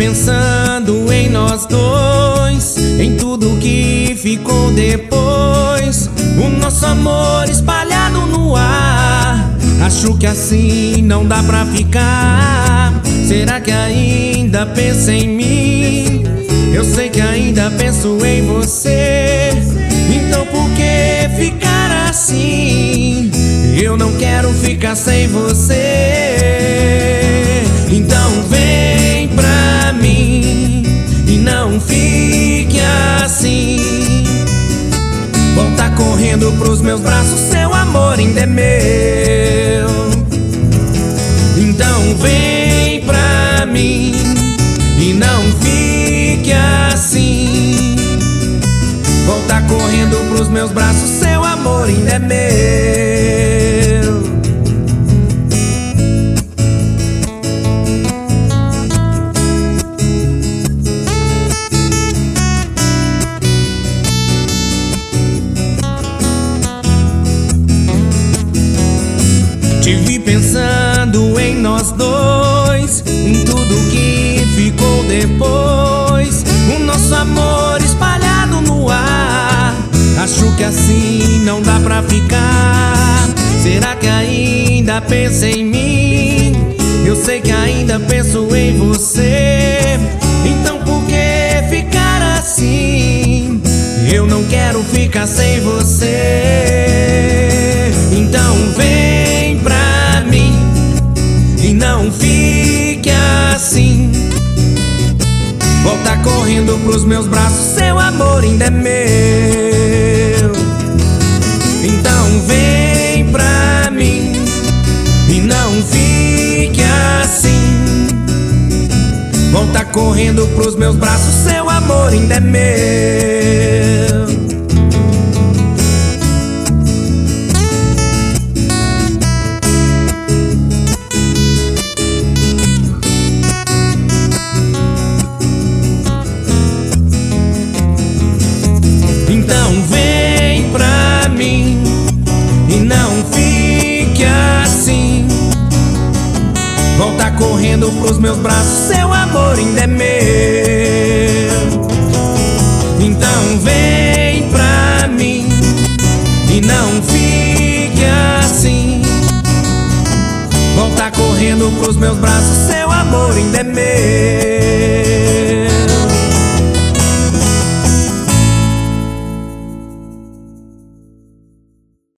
pensando em nós dois, em tudo que ficou depois. O nosso amor espalhado no ar, acho que assim não dá pra ficar. Será que ainda pensa em mim? Eu sei que ainda penso em você. Então por que ficar assim? Eu não quero ficar sem você. Então vem pra mim e não fique assim. Volta correndo pros meus braços, seu amor ainda é meu. Então vem pra mim e não fique assim. Volta correndo pros meus braços, seu amor ainda é meu. Te vi pensando em nós dois, em tudo que ficou depois. O nosso amor espalhado no ar, acho que assim não dá pra ficar. Será que ainda pensa em mim? Eu sei que ainda penso em você. Então por que ficar assim? Eu não quero ficar sem você. Então vem pra mim e não fique assim. Volta correndo pros meus braços, seu amor ainda é meu. Então vem pra mim e não fique assim. Volta correndo pros meus braços, seu amor ainda é meu. Então vem pra mim e não fique assim. Volta correndo pros meus braços, seu amor ainda é meu. Então vem pra mim e não fique assim. Volta correndo pros meus braços, seu amor ainda é meu.